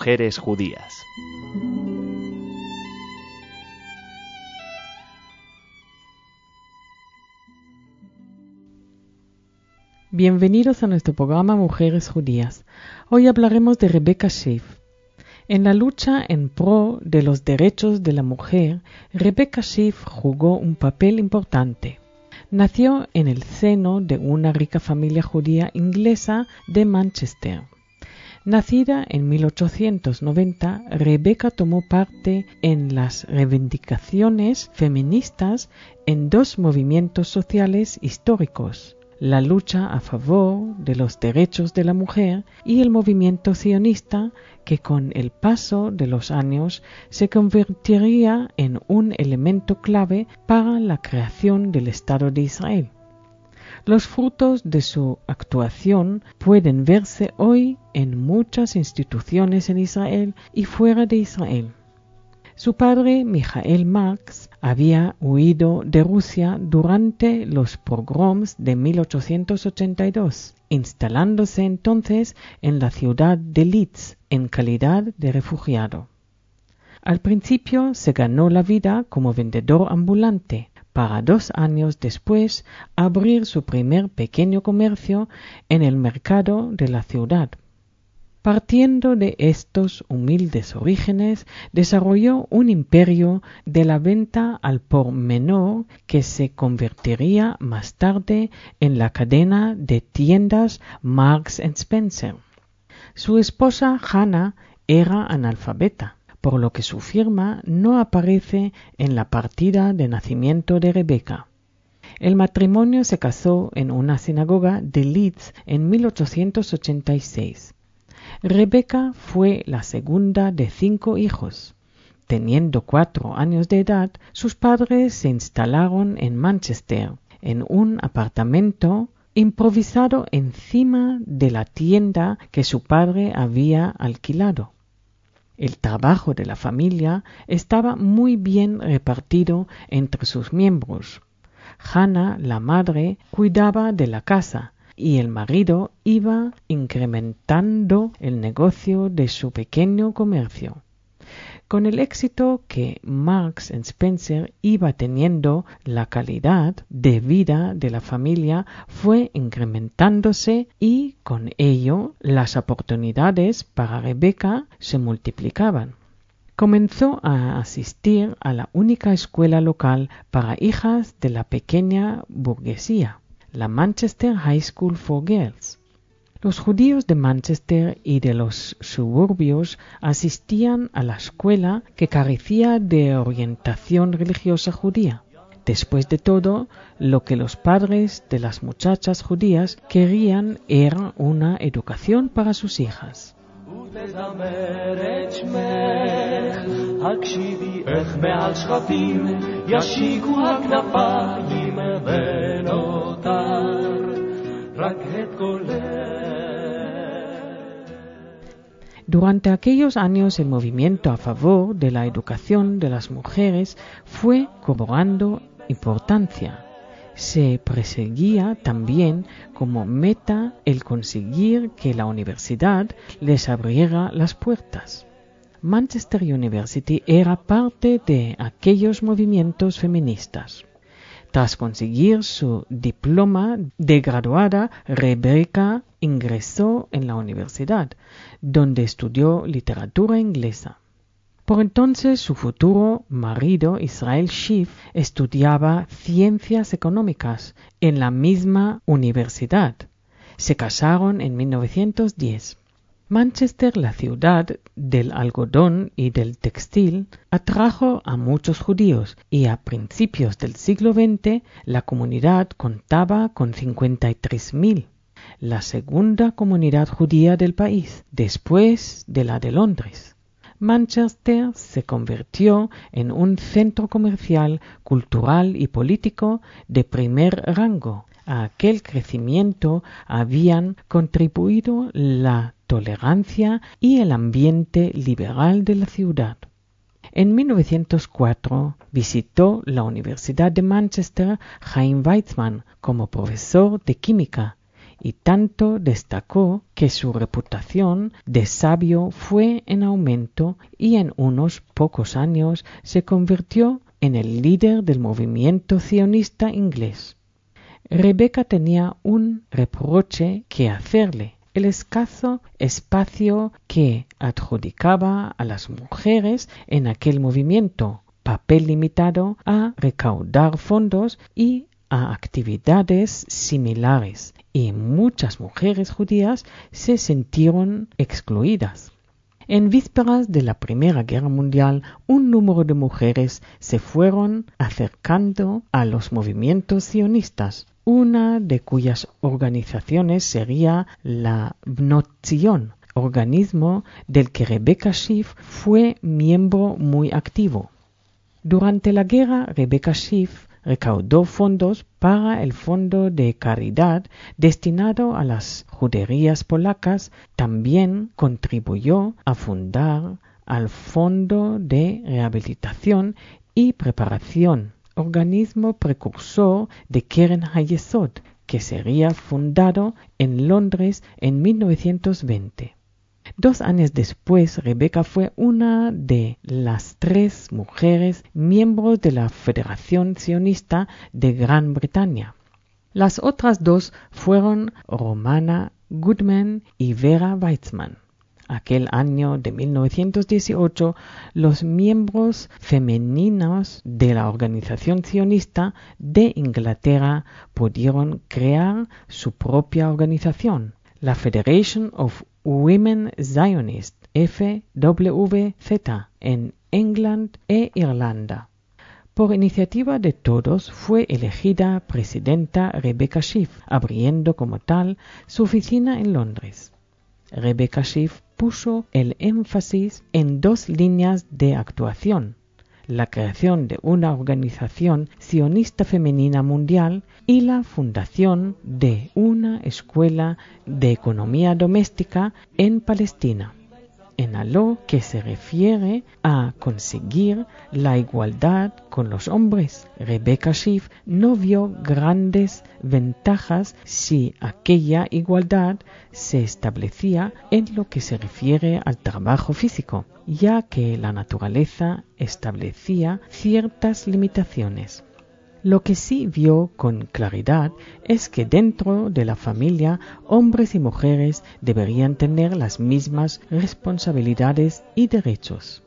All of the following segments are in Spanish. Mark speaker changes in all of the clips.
Speaker 1: mujeres judías.
Speaker 2: Bienvenidos a nuestro programa Mujeres Judías. Hoy hablaremos de Rebecca Schiff. En la lucha en pro de los derechos de la mujer, Rebecca Schiff jugó un papel importante. Nació en el seno de una rica familia judía inglesa de Manchester. Nacida en 1890, Rebecca tomó parte en las reivindicaciones feministas en dos movimientos sociales históricos: la lucha a favor de los derechos de la mujer y el movimiento sionista, que con el paso de los años se convertiría en un elemento clave para la creación del Estado de Israel. Los frutos de su actuación pueden verse hoy en muchas instituciones en Israel y fuera de Israel. Su padre, Michael Marx, había huido de Rusia durante los pogroms de 1882, instalándose entonces en la ciudad de Leeds en calidad de refugiado. Al principio se ganó la vida como vendedor ambulante, para 2 años después abrir su primer pequeño comercio en el mercado de la ciudad. Partiendo de estos humildes orígenes, desarrolló un imperio de la venta al por menor que se convertiría más tarde en la cadena de tiendas Marks & Spencer. Su esposa Hannah era analfabeta, por lo que su firma no aparece en la partida de nacimiento de Rebecca. El matrimonio se casó en una sinagoga de Leeds en 1886. Rebecca fue la segunda de 5 hijos. Teniendo 4 años de edad, sus padres se instalaron en Manchester, en un apartamento improvisado encima de la tienda que su padre había alquilado. El trabajo de la familia estaba muy bien repartido entre sus miembros. Hannah, la madre, cuidaba de la casa, y el marido iba incrementando el negocio de su pequeño comercio. Con el éxito que Marks & Spencer iba teniendo, la calidad de vida de la familia fue incrementándose y con ello las oportunidades para Rebecca se multiplicaban. Comenzó a asistir a la única escuela local para hijas de la pequeña burguesía, la Manchester High School for Girls. Los judíos de Manchester y de los suburbios asistían a la escuela, que carecía de orientación religiosa judía. Después de todo, lo que los padres de las muchachas judías querían era una educación para sus hijas. Durante aquellos años el movimiento a favor de la educación de las mujeres fue cobrando importancia. Se perseguía también como meta el conseguir que la universidad les abriera las puertas. Manchester University era parte de aquellos movimientos feministas. Tras conseguir su diploma de graduada, Rebecca ingresó en la universidad, donde estudió literatura inglesa. Por entonces su futuro marido, Israel Schiff, estudiaba ciencias económicas en la misma universidad. Se casaron en 1910. Manchester, la ciudad del algodón y del textil, atrajo a muchos judíos y a principios del siglo XX la comunidad contaba con 53.000, la segunda comunidad judía del país, después de la de Londres. Manchester se convirtió en un centro comercial, cultural y político de primer rango. A aquel crecimiento habían contribuido la tolerancia y el ambiente liberal de la ciudad. En 1904 visitó la Universidad de Manchester Chaim Weizmann como profesor de química y tanto destacó que su reputación de sabio fue en aumento y en unos pocos años se convirtió en el líder del movimiento sionista inglés. Rebecca tenía un reproche que hacerle: el escaso espacio que adjudicaba a las mujeres en aquel movimiento, papel limitado a recaudar fondos y a actividades similares, y muchas mujeres judías se sintieron excluidas. En vísperas de la Primera Guerra Mundial, un número de mujeres se fueron acercando a los movimientos sionistas, una de cuyas organizaciones sería la Bnot Zion, organismo del que Rebecca Schiff fue miembro muy activo. Durante la guerra, Rebecca Schiff recaudó fondos para el fondo de caridad destinado a las juderías polacas. También contribuyó a fundar al Fondo de Rehabilitación y Preparación, organismo precursor de Keren HaYesod, que sería fundado en Londres en 1920. 2 años después, Rebecca fue una de las 3 mujeres miembros de la Federación Sionista de Gran Bretaña. Las otras 2 fueron Romana Goodman y Vera Weizmann. Aquel año de 1918, los miembros femeninos de la Organización Sionista de Inglaterra pudieron crear su propia organización, la Federation of Women Zionists, FWZ, en England e Irlanda. Por iniciativa de todos fue elegida presidenta Rebecca Schiff, abriendo como tal su oficina en Londres. Rebecca Schiff puso el énfasis en 2 líneas de actuación: la creación de una organización sionista femenina mundial y la fundación de una escuela de economía doméstica en Palestina. En a lo que se refiere a conseguir la igualdad con los hombres, Rebecca Schiff no vio grandes ventajas si aquella igualdad se establecía en lo que se refiere al trabajo físico, ya que la naturaleza establecía ciertas limitaciones. Lo que sí vio con claridad es que dentro de la familia, hombres y mujeres deberían tener las mismas responsabilidades y derechos.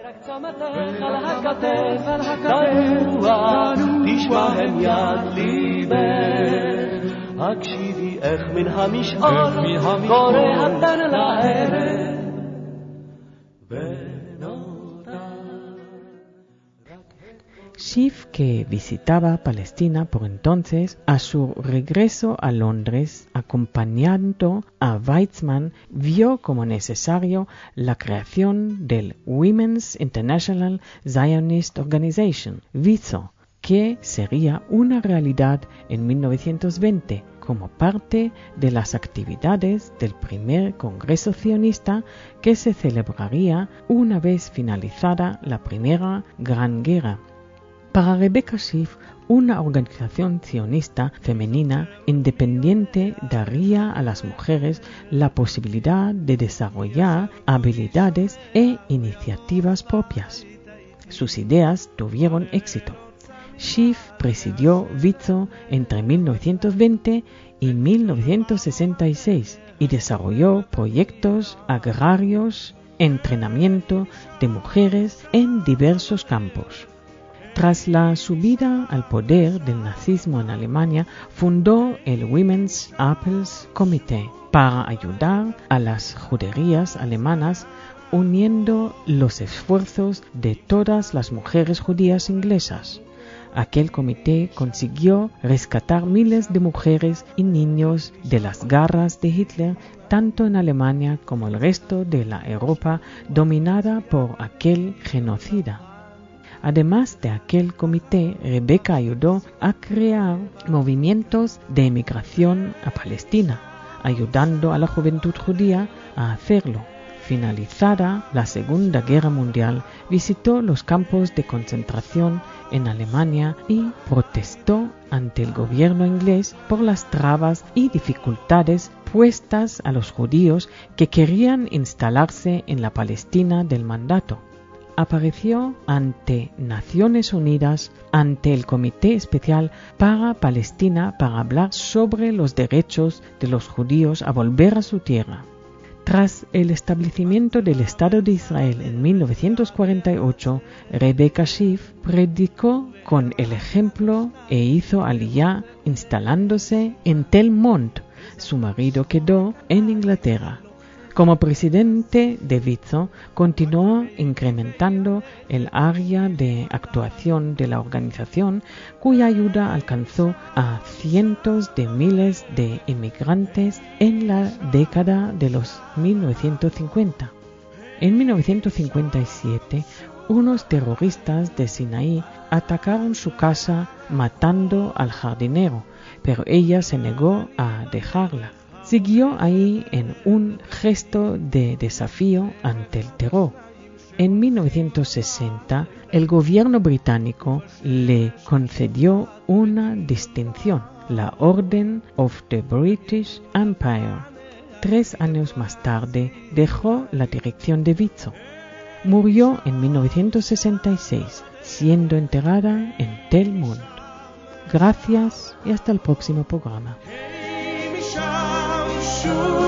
Speaker 2: Schiff, que visitaba Palestina por entonces, a su regreso a Londres, acompañando a Weizmann, vio como necesario la creación del Women's International Zionist Organization, WIZO, que sería una realidad en 1920 como parte de las actividades del primer Congreso Sionista que se celebraría una vez finalizada la Primera Gran Guerra. Para Rebecca Schiff, una organización sionista femenina independiente daría a las mujeres la posibilidad de desarrollar habilidades e iniciativas propias. Sus ideas tuvieron éxito. Schiff presidió WIZO entre 1920 y 1966 y desarrolló proyectos agrarios, entrenamiento de mujeres en diversos campos. Tras la subida al poder del nazismo en Alemania, fundó el Women's Apples Committee para ayudar a las juderías alemanas, uniendo los esfuerzos de todas las mujeres judías inglesas. Aquel comité consiguió rescatar miles de mujeres y niños de las garras de Hitler, tanto en Alemania como el resto de la Europa dominada por aquel genocida. Además de aquel comité, Rebecca ayudó a crear movimientos de emigración a Palestina, ayudando a la juventud judía a hacerlo. finalizada la Segunda Guerra Mundial, visitó los campos de concentración en Alemania y protestó ante el gobierno inglés por las trabas y dificultades puestas a los judíos que querían instalarse en la Palestina del mandato. Apareció ante Naciones Unidas, ante el Comité Especial para Palestina, para hablar sobre los derechos de los judíos a volver a su tierra. Tras el establecimiento del Estado de Israel en 1948, Rebecca Schiff predicó con el ejemplo e hizo aliyá instalándose en Tel Mont. Su marido quedó en Inglaterra. Como presidente de WIZO, continuó incrementando el área de actuación de la organización, cuya ayuda alcanzó a cientos de miles de inmigrantes en la década de los 1950. En 1957, unos terroristas de Sinaí atacaron su casa matando al jardinero, pero ella se negó a dejarla. Siguió ahí en un gesto de desafío ante el terror. En 1960, el gobierno británico le concedió una distinción, la Order of the British Empire. 3 años más tarde, dejó la dirección de WIZO. Murió en 1966, siendo enterrada en Tel Mont. Gracias y hasta el próximo programa.
Speaker 1: Sure.